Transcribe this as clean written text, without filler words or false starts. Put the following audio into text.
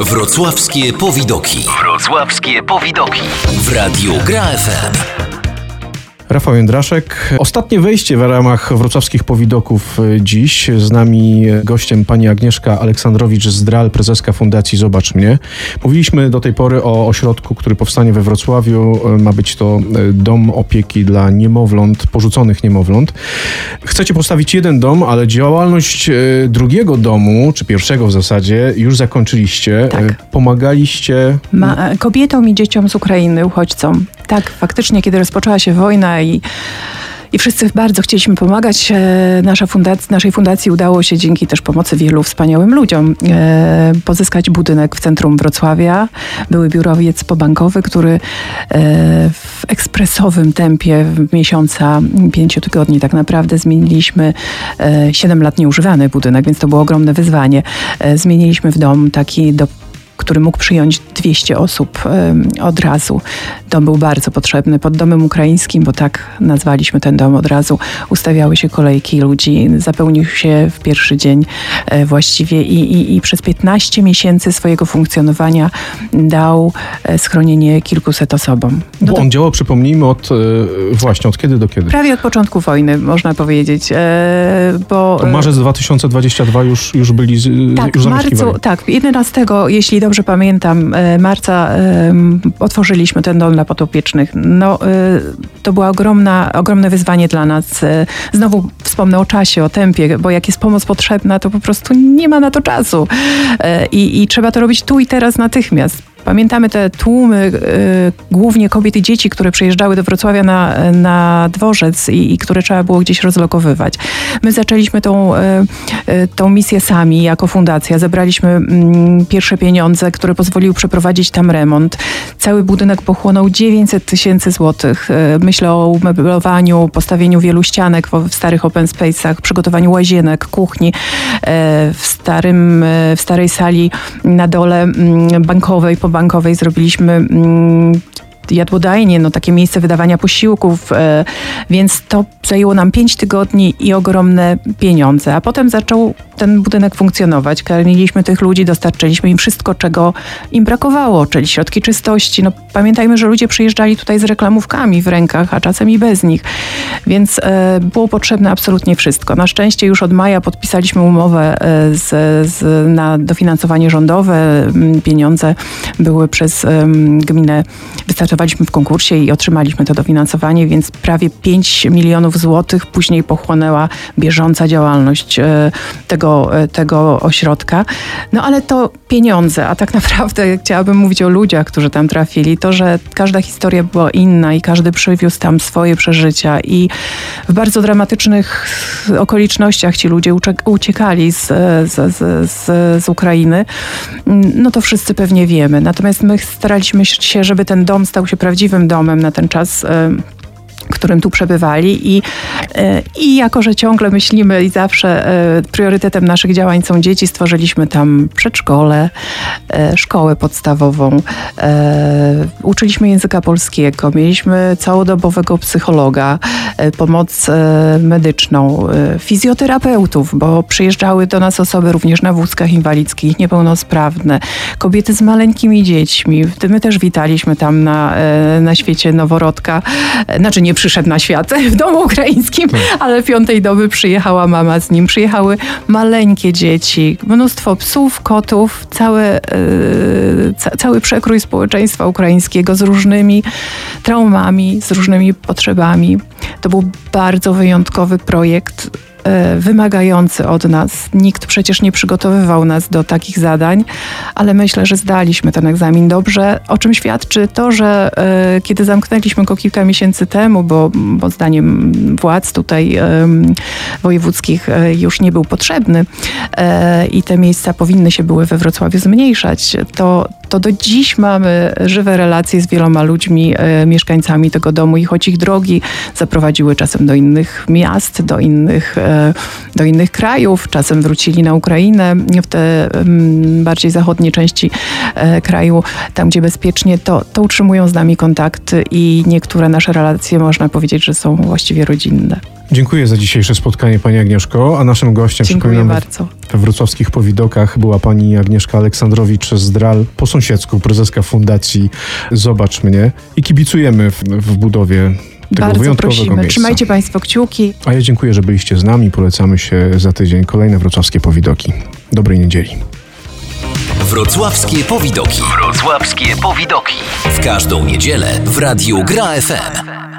Wrocławskie Powidoki. Wrocławskie Powidoki. W Radiu Gra FM. Rafał Jędraszek. Ostatnie wejście w ramach wrocławskich powidoków dziś. Z nami gościem pani Agnieszka Aleksandrowicz-Zdral, prezeska Fundacji Zobacz Mnie. Mówiliśmy do tej pory o ośrodku, który powstanie we Wrocławiu. Ma być to dom opieki dla niemowląt, porzuconych niemowląt. Chcecie postawić jeden dom, ale działalność drugiego domu, czy pierwszego w zasadzie, już zakończyliście. Tak. Pomagaliście kobietom i dzieciom z Ukrainy, uchodźcom. Tak, faktycznie, kiedy rozpoczęła się wojna i wszyscy bardzo chcieliśmy pomagać, naszej fundacji udało się dzięki też pomocy wielu wspaniałym ludziom pozyskać budynek w centrum Wrocławia. Były biurowiec pobankowy, który w ekspresowym tempie w miesiąca, 5 tygodni tak naprawdę zmieniliśmy 7 lat nieużywany budynek, więc to było ogromne wyzwanie. Zmieniliśmy w dom taki, który mógł przyjąć 200 osób od razu. Dom był bardzo potrzebny. Pod domem ukraińskim, bo tak nazwaliśmy ten dom od razu, ustawiały się kolejki ludzi. Zapełnił się w pierwszy dzień właściwie i przez 15 miesięcy swojego funkcjonowania dał schronienie kilkuset osobom. Bo on działał, przypomnijmy, od kiedy do kiedy? Prawie od początku wojny, można powiedzieć. To marzec 2022 już byli już zamieszkiwali. Tak, 11, jeśli dobrze pamiętam, marca otworzyliśmy ten dom dla podopiecznych. To było ogromne wyzwanie dla nas. Znowu wspomnę o czasie, o tempie, bo jak jest pomoc potrzebna, to po prostu nie ma na to czasu. I trzeba to robić tu i teraz natychmiast. Pamiętamy te tłumy, głównie kobiet i dzieci, które przyjeżdżały do Wrocławia na dworzec i które trzeba było gdzieś rozlokowywać. My zaczęliśmy tą misję sami jako fundacja. Zebraliśmy pierwsze pieniądze, które pozwoliły przeprowadzić tam remont. Cały budynek pochłonął 900 000 złotych. Myślę o umeblowaniu, postawieniu wielu ścianek w starych open space'ach, przygotowaniu łazienek, kuchni. W starej sali na dole bankowej, bankowej zrobiliśmy jadłodajnie, takie miejsce wydawania posiłków, więc to zajęło nam 5 tygodni i ogromne pieniądze. A potem zaczął ten budynek funkcjonować. Karmiliśmy tych ludzi, dostarczyliśmy im wszystko, czego im brakowało, czyli środki czystości. Pamiętajmy, że ludzie przyjeżdżali tutaj z reklamówkami w rękach, a czasem i bez nich. Więc było potrzebne absolutnie wszystko. Na szczęście już od maja podpisaliśmy umowę na dofinansowanie rządowe. Pieniądze były przez gminę, wystartowaliśmy w konkursie i otrzymaliśmy to dofinansowanie, więc prawie 5 milionów złotych później pochłonęła bieżąca działalność tego ośrodka. Ale to pieniądze, a tak naprawdę chciałabym mówić o ludziach, którzy tam trafili. To, że każda historia była inna i każdy przywiózł tam swoje przeżycia i w bardzo dramatycznych okolicznościach ci ludzie uciekali z Ukrainy. To wszyscy pewnie wiemy. Natomiast my staraliśmy się, żeby ten dom stał się prawdziwym domem na ten czas, w którym tu przebywali i jako, że ciągle myślimy i zawsze priorytetem naszych działań są dzieci, stworzyliśmy tam przedszkole, szkołę podstawową, uczyliśmy języka polskiego, mieliśmy całodobowego psychologa, pomoc medyczną, fizjoterapeutów, bo przyjeżdżały do nas osoby również na wózkach inwalidzkich, niepełnosprawne, kobiety z maleńkimi dziećmi. My też witaliśmy tam na świecie noworodka, nie przyszedł na świat w domu ukraińskim, ale 5. doby przyjechała mama z nim. Przyjechały maleńkie dzieci, mnóstwo psów, kotów, cały przekrój społeczeństwa ukraińskiego z różnymi traumami, z różnymi potrzebami. To był bardzo wyjątkowy projekt, wymagający od nas. Nikt przecież nie przygotowywał nas do takich zadań, ale myślę, że zdaliśmy ten egzamin dobrze, o czym świadczy to, że kiedy zamknęliśmy go kilka miesięcy temu, bo zdaniem władz tutaj wojewódzkich już nie był potrzebny i te miejsca powinny się były we Wrocławiu zmniejszać, to do dziś mamy żywe relacje z wieloma ludźmi, mieszkańcami tego domu i choć ich drogi zaprowadziły czasem do innych miast, do innych krajów, czasem wrócili na Ukrainę, w te bardziej zachodnie części kraju, tam gdzie bezpiecznie, to utrzymują z nami kontakty i niektóre nasze relacje można powiedzieć, że są właściwie rodzinne. Dziękuję za dzisiejsze spotkanie, pani Agnieszko, a naszym gościem, dziękuję bardzo. we wrocławskich Powidokach była pani Agnieszka Aleksandrowicz-Zdral, po sąsiedzku prezeska Fundacji Zobacz Mnie i kibicujemy w budowie tego Bardzo wyjątkowego prosimy. miejsca. Trzymajcie Państwo kciuki. A ja dziękuję, że byliście z nami. Polecamy się za tydzień. Kolejne wrocławskie Powidoki. Dobrej niedzieli. Wrocławskie Powidoki. Wrocławskie Powidoki. W każdą niedzielę w Radiu Gra FM.